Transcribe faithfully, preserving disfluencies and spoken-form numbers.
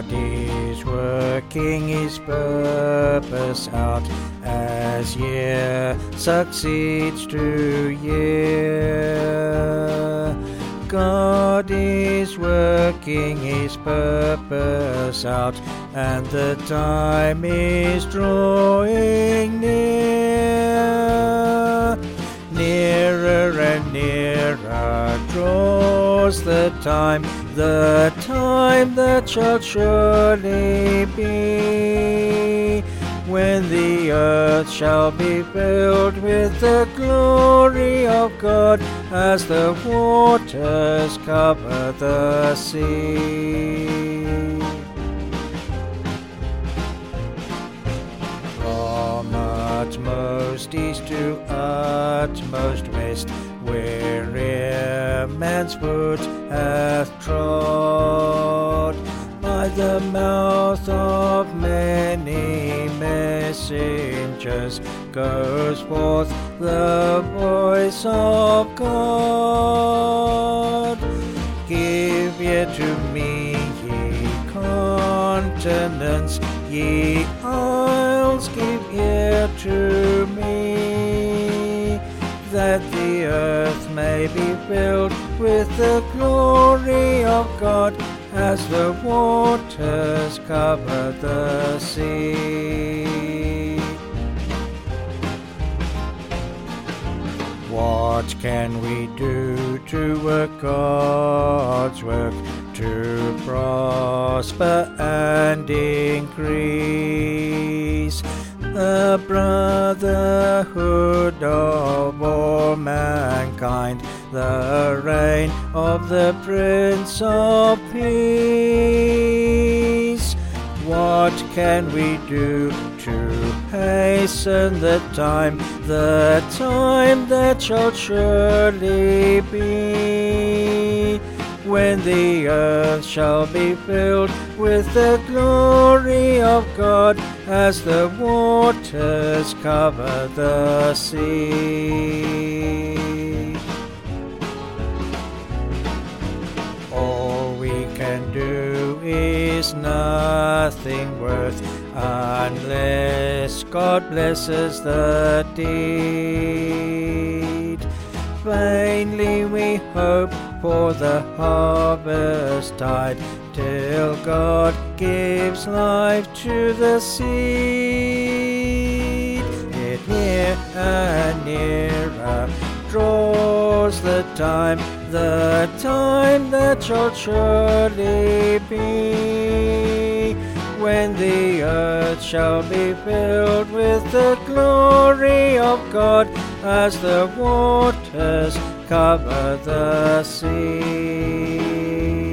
God is working His purpose out as year succeeds to year. God is working His purpose out, and the time is drawing near. Nearer and nearer draws the time, the time that shall surely be, when the earth shall be filled with the glory of God, as the waters cover the sea. From utmost east to utmost west, where'er man's foot hath trod, by the mouth of many messengers goes forth the voice of God. Give ear to me, ye continents, ye isles, give ear to me, that the earth may be filled with the glory of God, as the waters cover the sea. What can we do to work God's work, to prosper and increase the brotherhood of all mankind, the reign of the Prince of Peace? What can we do to hasten the time, the time that shall surely be, when the earth shall be filled with the glory of God, as the waters cover the sea? All we can do is nothing worth, unless God blesses the deed. Vainly we hope for the harvest tide, till God gives life to the seed. Yet near and nearer draws the time, the time that shall surely be, when the earth shall be filled with the glory of God, as the waters cover the sea.